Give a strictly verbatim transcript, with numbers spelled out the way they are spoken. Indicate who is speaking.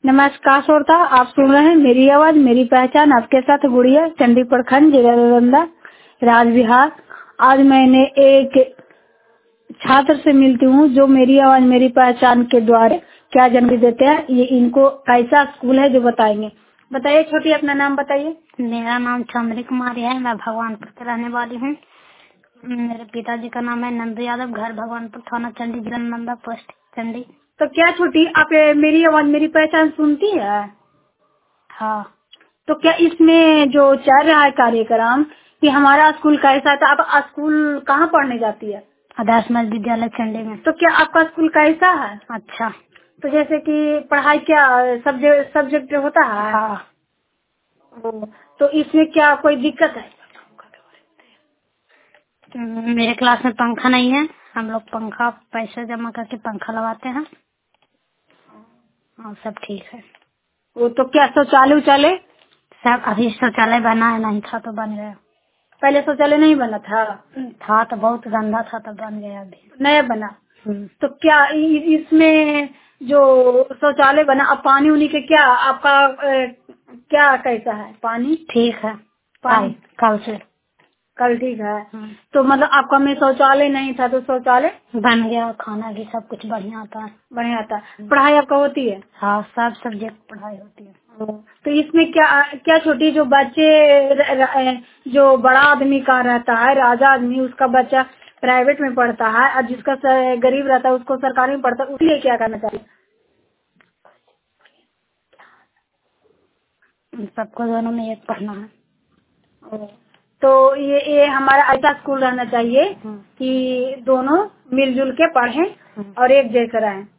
Speaker 1: नमस्कार श्रोता, आप सुन रहे हैं मेरी आवाज मेरी पहचान। आपके साथ गुड़िया, चंडी प्रखंड, जिला नालंदा, राज्य बिहार। आज मैंने एक छात्र से मिलती हूँ जो मेरी आवाज मेरी पहचान के द्वारा क्या जानकारी देते हैं। ये इनको कैसा स्कूल है जो बताएंगे। बताइए छोटी, अपना नाम बताइए।
Speaker 2: मेरा नाम चंद्री कुमारी है। मैं भगवानपुर के रहने वाली हूँ। मेरे पिताजी का नाम है नंदू यादव। घर भगवानपुर, थाना चंडी, जिला नालंदा, पोस्ट चंडी।
Speaker 1: तो क्या छोटी, आप ये मेरी आवाज मेरी पहचान सुनती है?
Speaker 2: हाँ।
Speaker 1: तो क्या इसमें जो चल रहा है कार्यक्रम कि हमारा स्कूल कैसा था? आप स्कूल कहाँ पढ़ने जाती है?
Speaker 2: आदर्श मध्य विद्यालय चंडी में।
Speaker 1: तो क्या आपका स्कूल कैसा है?
Speaker 2: अच्छा।
Speaker 1: तो जैसे कि पढ़ाई क्या सब्जेक्ट सब्जेक्ट होता है?
Speaker 2: हाँ।
Speaker 1: तो इसमें क्या कोई दिक्कत है?
Speaker 2: मेरे क्लास में पंखा नहीं है। हम लोग पंखा पैसे जमा करके पंखा लगाते हैं और सब ठीक है।
Speaker 1: वो तो क्या शौचालय उचालय?
Speaker 2: सब अभी शौचालय बना है, नहीं था तो बन गया।
Speaker 1: पहले शौचालय नहीं बना था?
Speaker 2: था तो बहुत गंदा था, तो बन गया अभी
Speaker 1: नया बना।
Speaker 2: हम्म।
Speaker 1: तो क्या इ- इसमें जो शौचालय बना, अब पानी उनी के क्या आपका अ, क्या कैसा है पानी?
Speaker 2: ठीक है।
Speaker 1: पानी
Speaker 2: कल कल से
Speaker 1: कल ठीक है।
Speaker 2: हम्म।
Speaker 1: तो मतलब आपका में शौचालय नहीं था तो शौचालय
Speaker 2: बन गया। खाना भी सब कुछ बढ़िया आता है।
Speaker 1: बढ़िया था। पढ़ाई आपका होती है?
Speaker 2: हाँ, सब सब्जेक्ट पढ़ाई होती है।
Speaker 1: तो इसमें क्या क्या छोटी जो बच्चे र- र- जो बड़ा आदमी का रहता है, राजा आदमी, उसका बच्चा प्राइवेट में पढ़ता है और जिसका स- गरीब रहता है उसको सरकारी में पढ़ता है, उसके लिए क्या करना चाहिए?
Speaker 2: सबको दोनों में एक पढ़ना है।
Speaker 1: तो ये ये हमारा ऐसा स्कूल रहना चाहिए
Speaker 2: हम्म।
Speaker 1: कि दोनों मिलजुल के पढ़ें
Speaker 2: हम्म।
Speaker 1: और एक जैसे रहें।